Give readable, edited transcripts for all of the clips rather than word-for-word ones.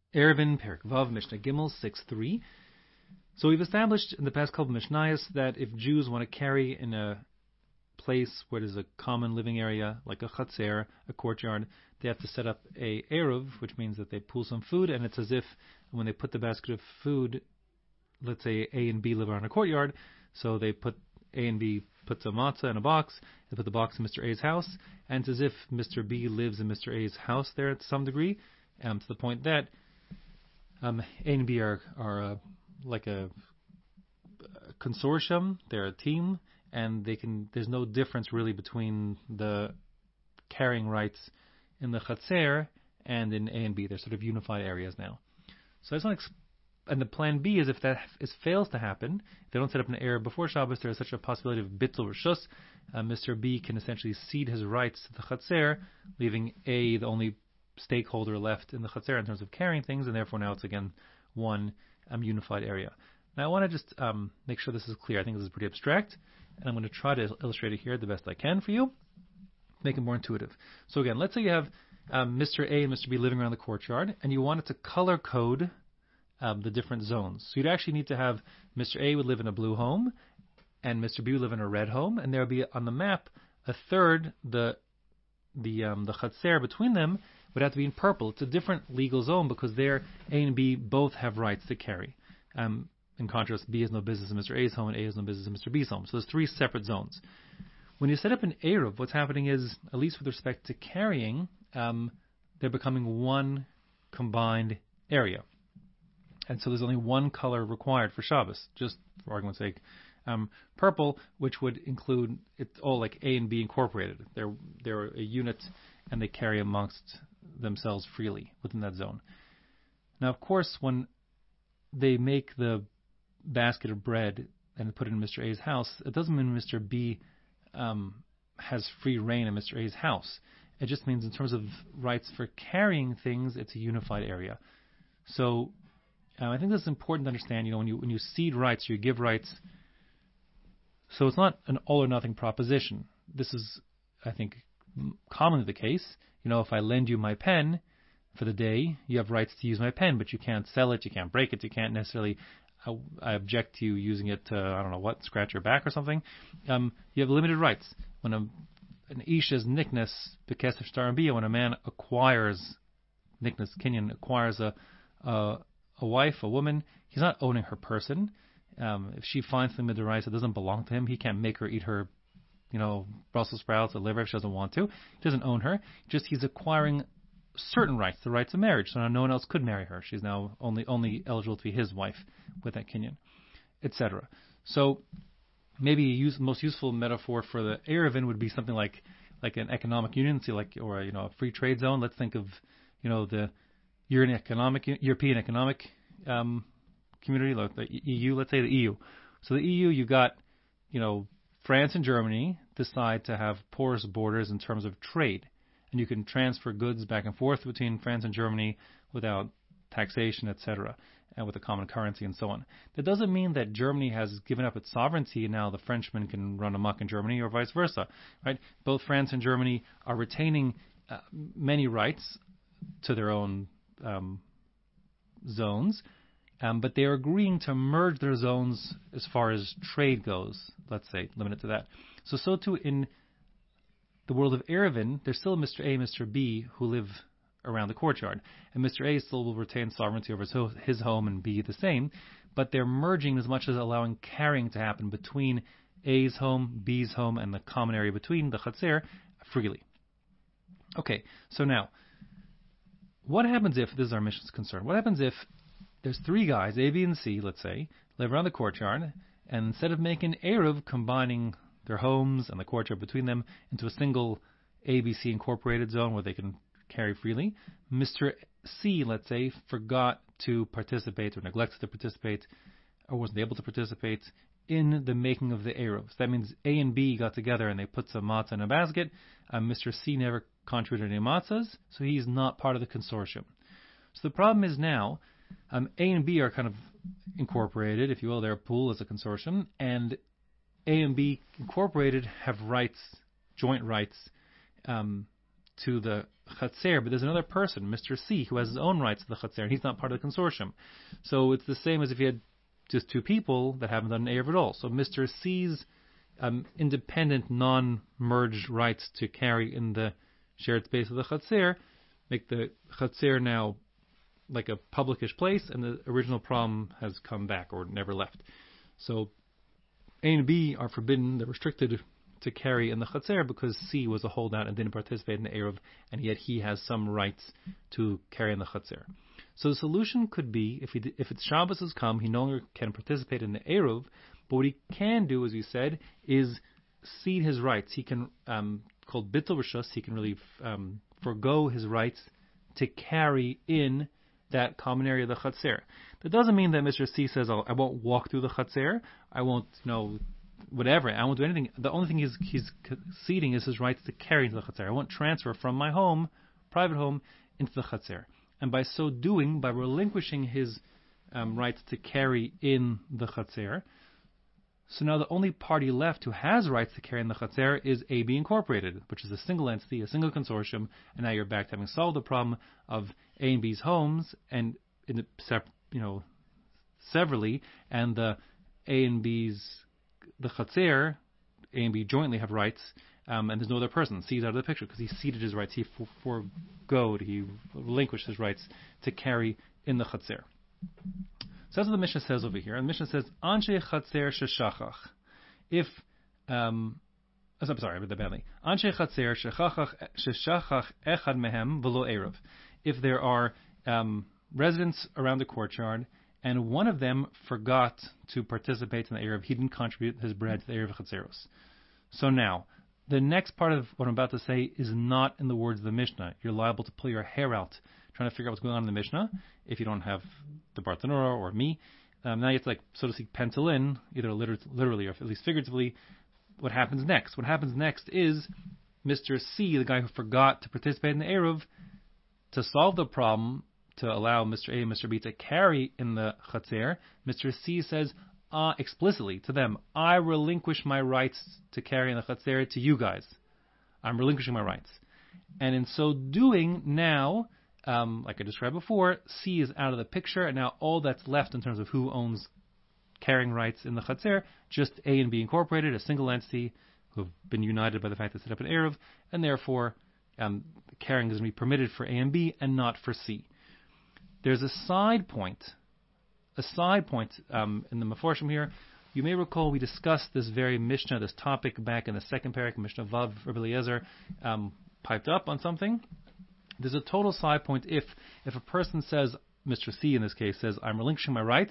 Eruvin, Perek Vav, Mishnah Gimel 6:3. So we've established in the past couple of Mishnayos that if Jews want to carry in a place where there's a common living area, like a chatzer, a courtyard, they have to set up a eruv, which means that they pull some food, and it's as if when they put the basket of food, let's say A and B live around a courtyard, so they put A and B puts a matzah in a box, they put the box in Mr. A's house, and it's as if Mr. B lives in Mr. A's house there to some degree, to the point that A and B are like a consortium, they're a team, and there's no difference really between the carrying rights in the chatzer and in A and B. They're sort of unified areas now. So I just want to and the plan B is if that fails to happen, if they don't set up an eruv before Shabbos, there is such a possibility of bittul reshus. Mr. B can essentially cede his rights to the chatzer, leaving A the only stakeholder left in the chatzer in terms of carrying things, and therefore now it's again one unified area. Now I want to just make sure this is clear. I think this is pretty abstract, and I'm going to try to illustrate it here the best I can for you, make it more intuitive. So again, let's say you have Mr. A and Mr. B living around the courtyard, and you wanted to color code the different zones. So you'd actually need to have Mr. A would live in a blue home, and Mr. B would live in a red home, and there would be on the map a third, the chatzer between them would have to be in purple. It's a different legal zone because there A and B both have rights to carry. In contrast, B has no business in Mr. A's home, and A has no business in Mr. B's home. So there's three separate zones. When you set up an eruv, what's happening is, at least with respect to carrying, they're becoming one combined area. And so there's only one color required for Shabbos, just for argument's sake. Purple, which would include, it's all like A and B incorporated. They're a unit, and they carry amongst themselves freely within that zone. Now, of course, when they make the basket of bread and put it in Mr. A's house, it doesn't mean Mr. B has free reign in Mr. A's house. It just means in terms of rights for carrying things, it's a unified area. So I think this is important to understand. When you cede rights, you give rights. So it's not an all or nothing proposition. This is, I think, commonly the case. If I lend you my pen for the day, you have rights to use my pen, but you can't sell it, you can't break it, you can't necessarily. I object to you using it to scratch your back or something. You have limited rights. When an isha's nickness bekesef shtar and when a man acquires nickness kinyan, acquires a wife, a woman, he's not owning her person. If she finds something midiraisa that doesn't belong to him, he can't make her eat her, Brussels sprouts or liver if she doesn't want to. He doesn't own her. He's acquiring certain rights, the rights of marriage. So now no one else could marry her. She's now only eligible to be his wife with that kinyan, etc. So maybe most useful metaphor for the eruvin would be something like an economic union, or a free trade zone. Let's think of the European Economic Community, like the EU. Let's say the EU. So the EU, you got France and Germany decide to have porous borders in terms of trade, and you can transfer goods back and forth between France and Germany without taxation, etc., and with a common currency and so on. That doesn't mean that Germany has given up its sovereignty and now the Frenchmen can run amok in Germany, or vice versa. Right? Both France and Germany are retaining many rights to their own zones, but they are agreeing to merge their zones as far as trade goes, let's say, limited to that. So too in the world of eruvin, there's still Mr. A and Mr. B who live around the courtyard, and Mr. A still will retain sovereignty over his home and B the same, but they're merging as much as allowing carrying to happen between A's home, B's home, and the common area between the chatzer freely. Okay, so now, what happens if, this is our mission's concern, what happens if there's three guys, A, B, and C, let's say, live around the courtyard, and instead of making eruv, combining their homes and the courtyard between them into a single ABC incorporated zone where they can carry freely, Mr. C, let's say, forgot to participate or neglected to participate or wasn't able to participate in the making of the eruv. So that means A and B got together and they put some matzah in a basket. Mr. C never contributed any matzahs, so he's not part of the consortium. So the problem is now, A and B are kind of incorporated, if you will, they're a pool as a consortium, and A and B incorporated have rights, joint rights, to the Chatzer, but there's another person, Mr. C, who has his own rights to the Chatzer, and he's not part of the consortium. So it's the same as if you had just two people that haven't done an Erev at all. So Mr. C's independent, non-merged rights to carry in the shared space of the Chatzer make the Chatzer now like a publicish place, and the original problem has come back or never left. So A and B are forbidden, they're restricted to carry in the Chatzer because C was a holdout and didn't participate in the Erev, and yet he has some rights to carry in the Chatzer. So the solution could be, if it's Shabbos has come, he no longer can participate in the Erev, but what he can do, as we said, is cede his rights. He can, called Bittul Rishus, he can really forego his rights to carry in that common area of the Chatzer. That doesn't mean that Mr. C says, I won't walk through the Chatzer, I won't, whatever, I won't do anything. The only thing he's ceding is his rights to carry into the Chatzer. I won't transfer from my home, private home, into the Chatzer. And by so doing, by relinquishing his rights to carry in the Chatzer, so now the only party left who has rights to carry in the Chatzer is AB Incorporated, which is a single entity, a single consortium, and now you're back to having solved the problem of A and B's homes, and in the, severally, and the A and B's, the Chatzer, A and B jointly have rights, and there's no other person. C's out of the picture because he ceded his rights, he he relinquished his rights to carry in the Chatzer. So that's what the Mishnah says over here. And the Mishnah says, Anshe Chatzer Sheshachach. If, I'm sorry, I read that badly. Anshe Chatzer Sheshachach Echad Mehem V'lo Erev. If there are residents around the courtyard, and one of them forgot to participate in the Erev, he didn't contribute his bread to the Erev Chatzeros. So now, the next part of what I'm about to say is not in the words of the Mishnah. You're liable to pull your hair out trying to figure out what's going on in the Mishnah if you don't have the Bartanura or me. Now you have to, so to speak, pencil in, either literally or at least figuratively, what happens next. What happens next is Mr. C, the guy who forgot to participate in the Erev, to solve the problem, to allow Mr. A and Mr. B to carry in the Chatzer, Mr. C says explicitly to them, I relinquish my rights to carry in the Chatzer to you guys. I'm relinquishing my rights. And in so doing, now, like I described before, C is out of the picture, and now all that's left in terms of who owns carrying rights in the Chatzer, just A and B Incorporated, a single entity who have been united by the fact they set up an Erev, and therefore carrying is going to be permitted for A and B and not for C. There's a side point in the Meforshim here. You may recall we discussed this very Mishnah, this topic, back in the second parak, Mishnah Vav, Rabbi Eliezer piped up on something. There's a total side point if a person says, Mr. C in this case says, I'm relinquishing my rights,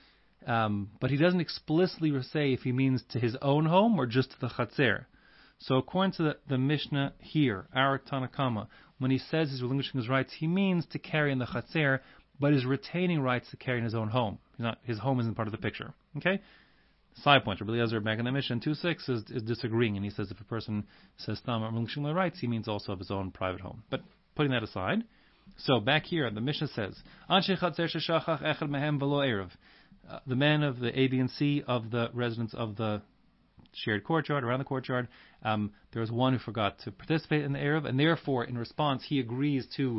but he doesn't explicitly say if he means to his own home or just to the Chatzer. So according to the Mishnah here, our Tanakama, when he says he's relinquishing his rights, he means to carry in the Chatzer, but is retaining rights to carry in his own home. His home isn't part of the picture. Okay? Side point, Rabbi Eliezer back in the Mishnah 2.6 is disagreeing, and he says if a person says, I'm relinquishing my rights, he means also of his own private home. But putting that aside, so back here, the Mishnah says, Anshe Chatzer Sheshachach Echad Mehem V'lo Erev. The men of the A, B, and C of the residents of the shared courtyard, around the courtyard, there was one who forgot to participate in the Erev, and therefore, in response, he agrees to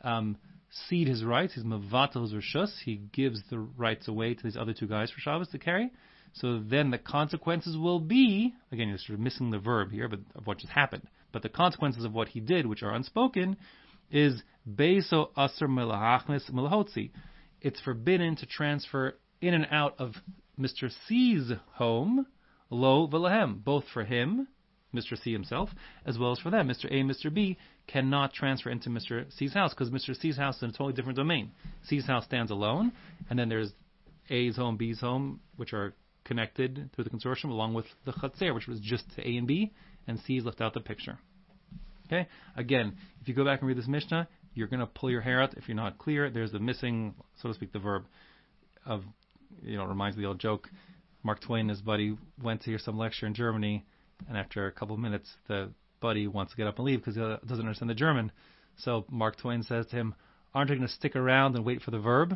cede his rights, his mevatel his rishus, he gives the rights away to these other two guys for Shabbos to carry. So then the consequences will be, again, you're sort of missing the verb here, but of what just happened. But the consequences of what he did, which are unspoken, is Beiso Asr Melahachnes Melahotzi. It's forbidden to transfer in and out of Mr. C's home, lo v'lahem, both for him, Mr. C himself, as well as for them. Mr. A and Mr. B cannot transfer into Mr. C's house because Mr. C's house is in a totally different domain. C's house stands alone, and then there's A's home, B's home, which are connected through the consortium, along with the Chatzer, which was just to A and B, and C is left out the picture. Okay? Again, if you go back and read this Mishnah, you're going to pull your hair out if you're not clear. There's the missing, so to speak, the verb of, reminds me of the old joke. Mark Twain and his buddy went to hear some lecture in Germany, and after a couple of minutes, the buddy wants to get up and leave because he doesn't understand the German. So Mark Twain says to him, aren't you going to stick around and wait for the verb?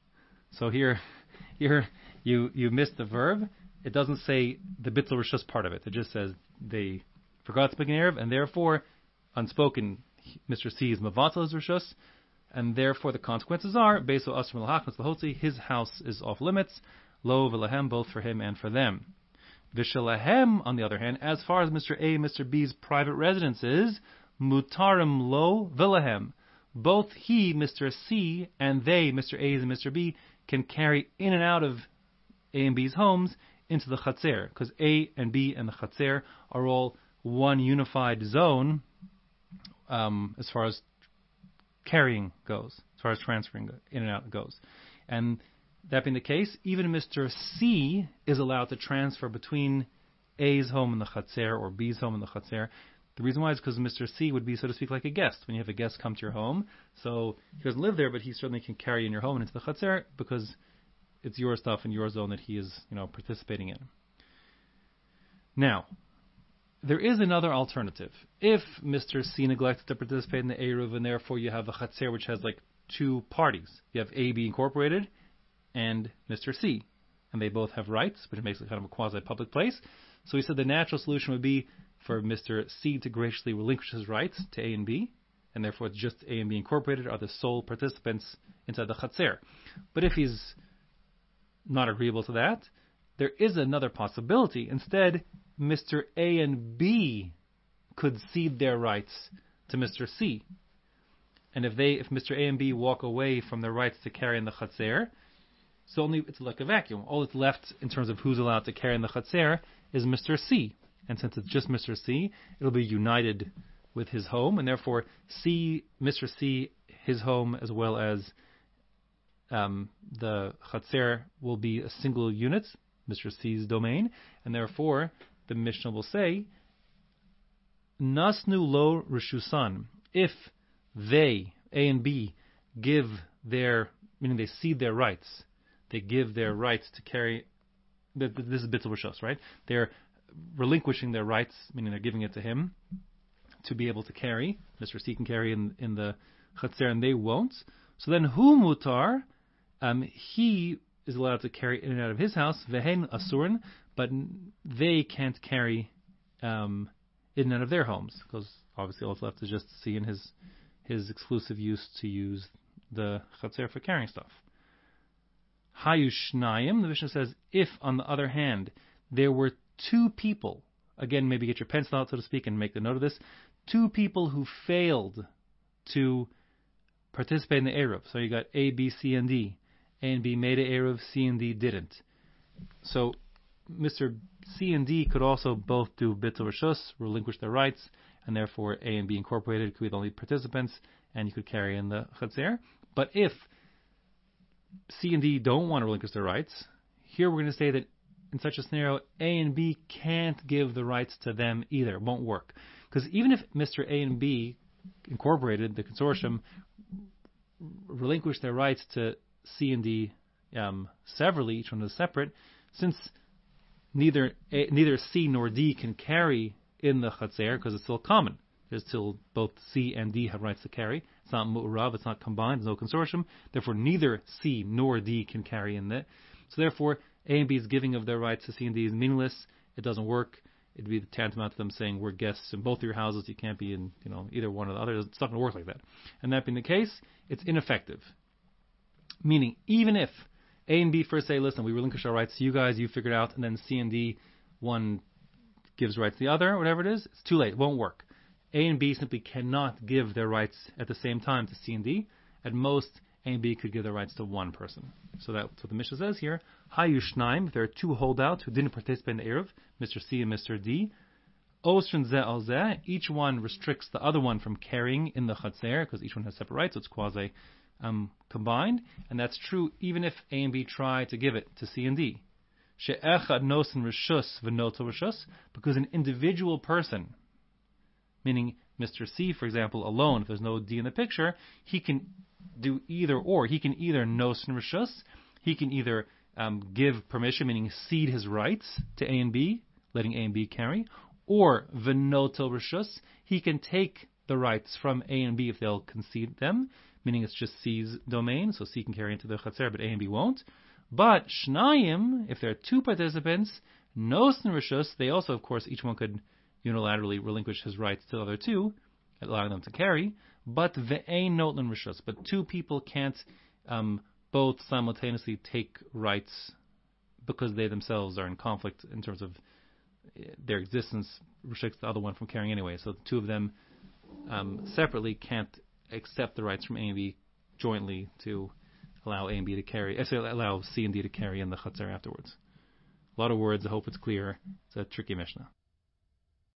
So here you missed the verb. It doesn't say the bittul rishus part of it. It just says they forgot to speak an Erev, and therefore, unspoken, Mr. C is Mavatal his Rishus, and therefore the consequences are, Beso Asr L'Hachnas L'Hotzi, his house is off limits, Lo V'Lahem, both for him and for them. V'Shelahem, on the other hand, as far as Mr. A and Mr. B's private residence is, Mutarim Lo V'Lahem. Both he, Mr. C, and they, Mr. A and Mr. B, can carry in and out of A and B's homes into the Chatzer, because A and B and the Chatzer are all one unified zone as far as carrying goes, as far as transferring in and out goes. And that being the case, even Mr. C is allowed to transfer between A's home and the Chatzer or B's home and the Chatzer. The reason why is because Mr. C would be, so to speak, like a guest. When you have a guest come to your home, so he doesn't live there, but he certainly can carry in your home and into the Chatzer because it's your stuff in your zone that he is, participating in. Now, there is another alternative. If Mr. C neglected to participate in the Eruv, and therefore you have a Chatzer which has like two parties. You have A, B Incorporated, and Mr. C. And they both have rights, which makes it kind of a quasi-public place. So he said the natural solution would be for Mr. C to graciously relinquish his rights to A and B, and therefore it's just A and B Incorporated are the sole participants inside the Chatzer. But if he's not agreeable to that, there is another possibility. Instead, Mr. A and B could cede their rights to Mr. C. And if Mr. A and B walk away from their rights to carry in the Chatzer, so it's like a vacuum. All that's left in terms of who's allowed to carry in the Chatzer is Mr. C. And since it's just Mr. C, it'll be united with his home, and therefore Mr. C, his home, as well as the Chatzer will be a single unit, Mr. C's domain, and therefore the Mishnah will say, Nasnu lo Rishusan, if they, A and B, meaning they cede their rights, they give their rights to carry, this is Bittul Rishus, right? They're relinquishing their rights, meaning they're giving it to him, to be able to carry. Mr. C can carry in the Chatzer and they won't. So then, Hu Mutar, he is allowed to carry in and out of his house, Vehen Asurin, but they can't carry in and out of their homes, because obviously all that's left is just C in his exclusive use to use the Chatzer for carrying stuff. Hayushnayim, the Mishnah says, if on the other hand there were two people, again maybe get your pencil out so to speak and make the note of this, two people who failed to participate in the Eruv. So you got A, B, C, and D. A and B made an Eruv, C and D didn't. So Mr. C and D could also both do Bittul Rishus, relinquish their rights, and therefore A and B Incorporated could be the only participants, and you could carry in the Chatzer. But if C and D don't want to relinquish their rights, here we're going to say that in such a scenario, A and B can't give the rights to them either. It won't work. Because even if Mr. A and B Incorporated, the consortium, relinquish their rights to C and D severally, each one is separate, since neither C nor D can carry in the Chatzer because it's still common. There's still both C and D have rights to carry. It's not mu'urav, it's not combined, there's no consortium. Therefore, neither C nor D can carry in that. So therefore, A and B's giving of their rights to C and D is meaningless. It doesn't work. It'd be tantamount to them saying, we're guests in both of your houses, you can't be in either one or the other. It's not going to work like that. And that being the case, it's ineffective. Meaning, even if A and B first say, listen, we relinquish our rights to you guys, you figure it out, and then C and D, one gives rights to the other, or whatever it is, it's too late, it won't work. A and B simply cannot give their rights at the same time to C and D. At most, A and B could give their rights to one person. So that's what the Mishnah says here. Hayushnaim, if there are two holdouts who didn't participate in the Eruv, Mr. C and Mr. D, Osrin zeh al zeh, each one restricts the other one from carrying in the Chatzer, because each one has separate rights, so it's quasi combined, and that's true even if A and B try to give it to C and D. She'echad nosin rishus v'noto rishus, because an individual person, meaning Mr. C, for example, alone, if there's no D in the picture, he can do either or. He can either nosin rishus, he can either give permission, meaning cede his rights to A and B, letting A and B carry, or v'noto rishus, he can take the rights from A and B if they'll concede them, meaning it's just C's domain, so C can carry into the Chatzer, but A and B won't. But Shnayim, if there are two participants, Nosin Rishus, they also, of course, each one could unilaterally relinquish his rights to the other two, allowing them to carry, but ve'ein notlan rishus. But two people can't both simultaneously take rights because they themselves are in conflict in terms of their existence restricts the other one from carrying anyway. So the two of them separately can't accept the rights from A and B jointly to allow A and B to carry, allow C and D to carry in the Chatzar afterwards. A lot of words. I hope it's clear. It's a tricky Mishnah.